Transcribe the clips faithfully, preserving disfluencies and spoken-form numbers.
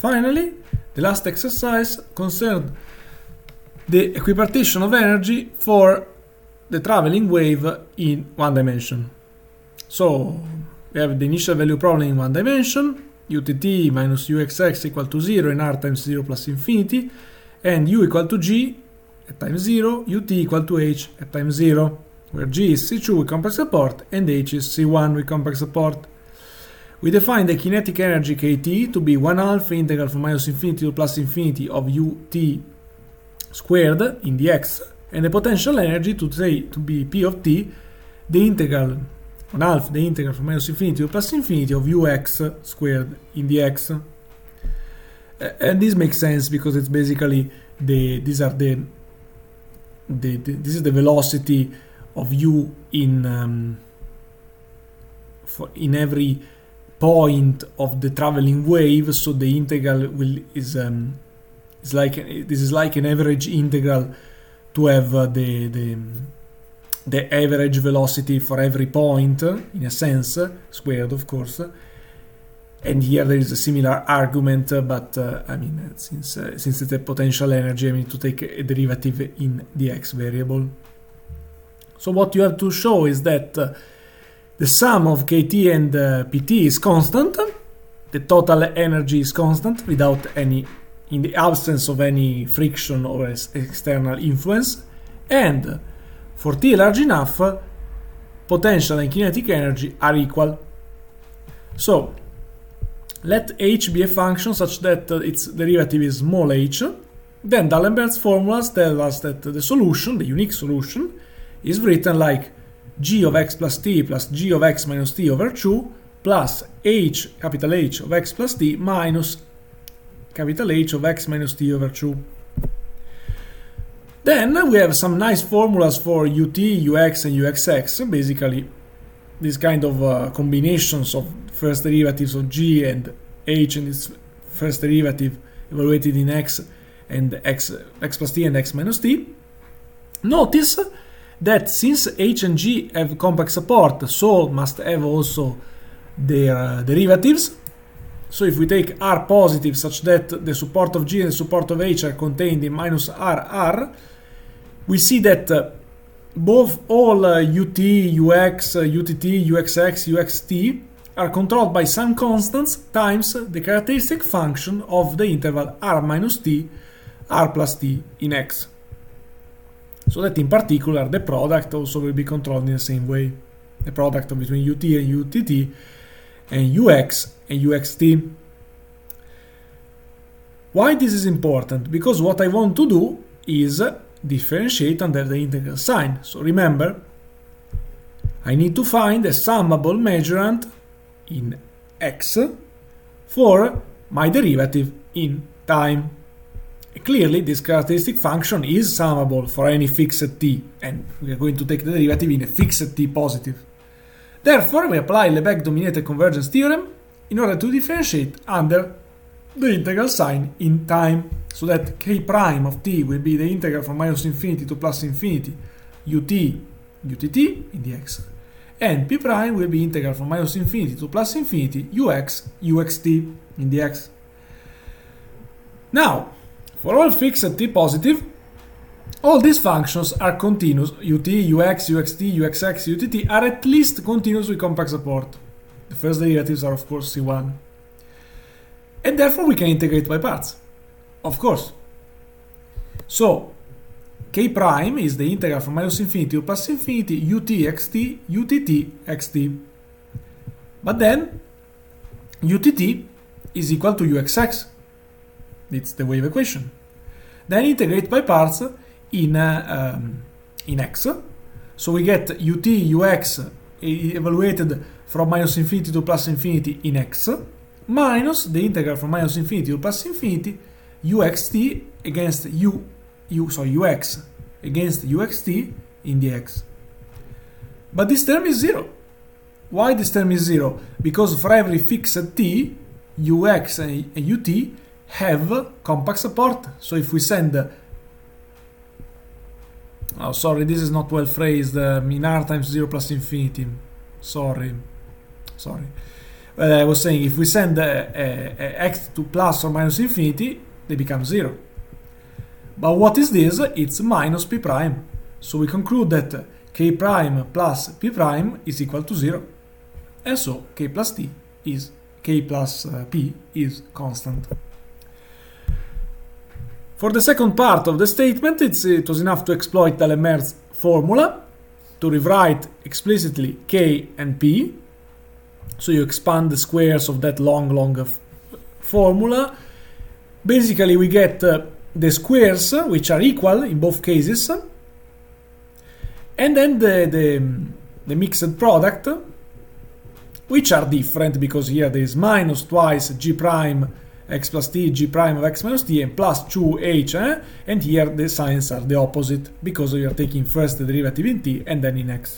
finally, the last exercise concerned the equipartition of energy for the traveling wave in one dimension. So we have the initial value problem in one dimension, utt minus uxx equal to zero in r times zero plus infinity, and u equal to g at time zero, ut equal to h at time zero, where g is c two with complex support and h is c one with complex support. We define the kinetic energy kt to be one half integral from minus infinity to plus infinity of ut squared in the x, and the potential energy to say to be p of t, the integral one half the integral from minus infinity to plus infinity of ux squared in the x. Uh, and this makes sense because it's basically the these are the, the, the this is the velocity of u in um, for in every point of the traveling wave, so the integral will is um, is like this is like an average integral to have uh, the the the average velocity for every point in a sense, squared of course. And here there is a similar argument, uh, but uh, I mean uh, since uh, since it's a potential energy, I mean to take a derivative in the x variable. So what you have to show is that uh, the sum of kt and uh, pt is constant, the total energy is constant without any, in the absence of any friction or external influence, and for t large enough, potential and kinetic energy are equal. So let h be a function such that uh, its derivative is small h. Then D'Alembert's formulas tell us that the solution, the unique solution, is written like g of x plus t plus g of x minus t over two plus h, capital H, of x plus t minus capital H of x minus t over two. Then we have some nice formulas for ut, ux, and uxx, basically these kind of uh, combinations of first derivatives of g and h and its first derivative evaluated in x and x, x plus t and x minus t. Notice that since h and g have complex support, so must have also their uh, derivatives. So if we take r positive such that the support of g and the support of h are contained in minus r r, we see that uh, both all uh, ut, ux, uh, utt, uxx, uxt are controlled by some constants times the characteristic function of the interval r minus t, r plus t in x. So that in particular the product also will be controlled in the same way. The product between ut and utt and ux and uxt. Why this is important? Because what I want to do is differentiate under the integral sign. So remember, I need to find a summable measurand in x for my derivative in time. Clearly, this characteristic function is summable for any fixed t, and we are going to take the derivative in a fixed t positive. Therefore, we apply Lebesgue-dominated convergence theorem in order to differentiate under the integral sign in time, so that k prime of t will be the integral from minus infinity to plus infinity ut, utt in the x, and p prime will be integral from minus infinity to plus infinity ux, uxt in the x. Now, for all fixed t positive, all these functions are continuous. Ut, ux, uxt, uxx, utt are at least continuous with complex support. The first derivatives are of course c one. And therefore we can integrate by parts, of course. So k prime is the integral from minus infinity to plus infinity ut xt, utt xt. But then utt is equal to uxx. It's the wave equation. Then integrate by parts in uh, um, in x. So we get ut, ux evaluated from minus infinity to plus infinity in x, minus the integral from minus infinity to plus infinity uxt against u, u sorry ux against uxt in the x. But this term is zero. Why this term is zero? Because for every fixed t, ux and ut have compact support. So if we send, oh sorry, this is not well phrased, uh, in r times zero plus infinity. Sorry, sorry. uh, I was saying if we send uh, uh, x to plus or minus infinity, they become zero. But what is this? It's minus p prime. So we conclude that k prime plus p prime is equal to zero. And so k plus t is k plus uh, p is constant. For the second part of the statement, it's, it was enough to exploit D'Alemere's formula to rewrite explicitly k and p. So you expand the squares of that long, long f formula. Basically, we get uh, the squares, uh, which are equal in both cases, and then the, the, the mixed product, which are different because here there is minus twice g prime x plus t, g prime of x minus t, and plus two h, eh? And here the signs are the opposite because we are taking first the derivative in t and then in x.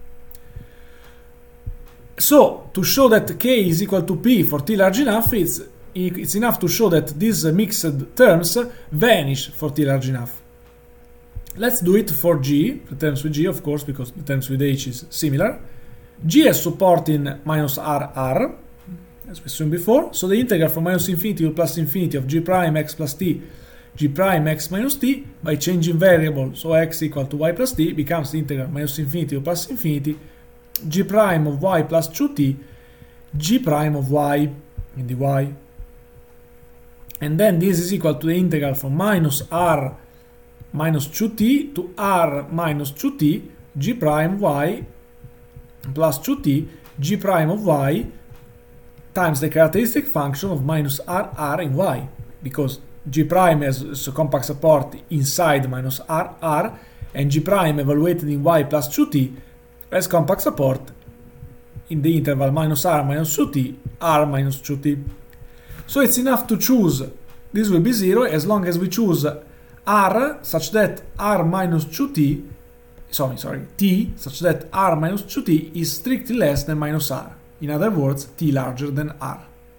So, to show that k is equal to p for t large enough, it's, it's enough to show that these mixed terms vanish for t large enough. Let's do it for g, the terms with g, of course, because the terms with h is similar. G has support in minus r r, as we assumed before, so the integral from minus infinity to plus infinity of g prime x plus t, g prime x minus t, by changing variable, so x equal to y plus t, becomes the integral minus infinity to plus infinity, g prime of y plus two t, g prime of y in dy. And then this is equal to the integral from minus r minus two t to r minus two t, g prime y plus two t, g prime of y times the characteristic function of minus r r in y, because g prime has a compact support inside minus r r, and g prime evaluated in y plus two t has compact support in the interval minus r minus two t, r minus two t. So it's enough to choose, this will be zero as long as we choose r such that r minus two t, sorry, sorry, t such that r minus two t is strictly less than minus r. In other words, t larger than r.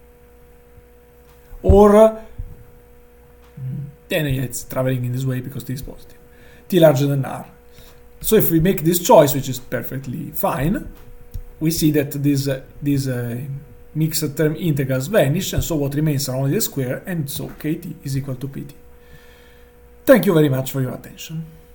Or, then it's traveling in this way because t is positive. T larger than r. So if we make this choice, which is perfectly fine, we see that these uh, these uh, mixed term integrals vanish, and so what remains are only the square, and so kt is equal to pt. Thank you very much for your attention.